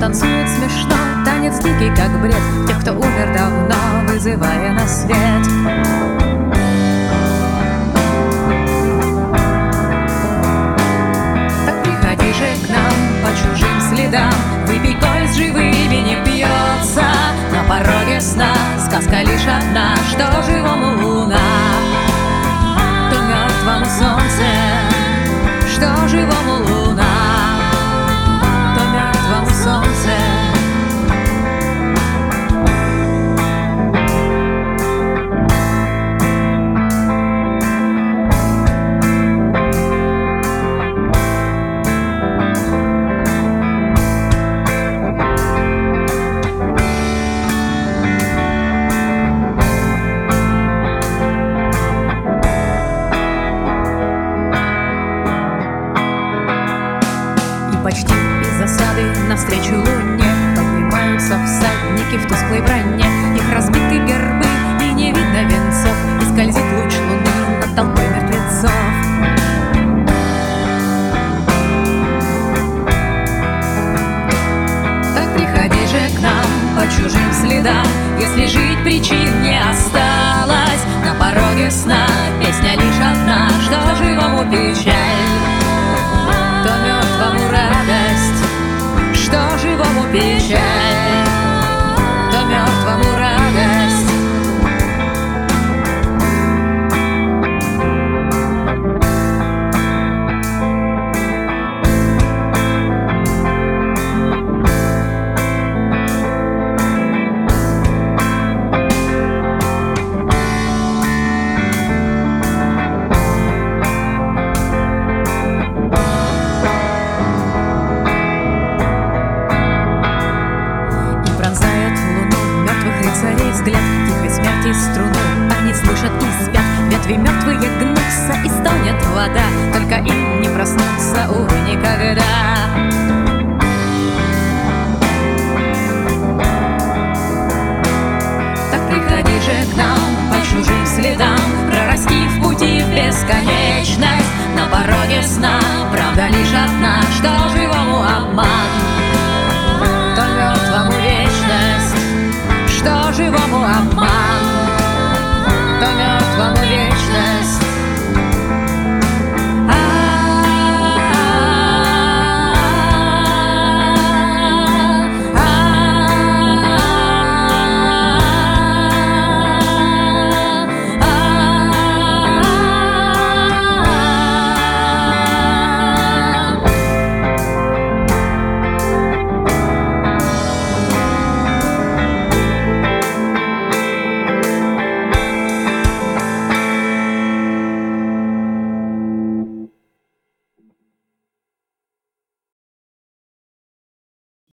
танцуют смешно, танец дикий, как бред тех, кто умер давно, вызывая на свет. Так приходи же к нам по чужим следам, выпей, коль с живыми не пьется. На пороге сна сказка лишь одна, что живому луна, то мертвому солнце. Что живому луна, то мертвому солнце. Почти из засады навстречу луне поднимаются всадники в тусклой броне. Их разбиты гербы и не видно венцов, и скользит луч луны над толпой мертвецов. Так приходи же к нам по чужим следам, если жить причин не осталось. На пороге сна песня лишь одна, что живому печаль, то мертвому радость. Что живому печаль, то мертвому радость. Взгляд тихой смерти струну они слышат и спят. Ветви мертвые гнутся, и стонет вода, только им не проснуться, увы, никогда. Так приходи же к нам по чужим следам, прорасти в пути в бесконечность. На пороге сна правда лишь одна, что живет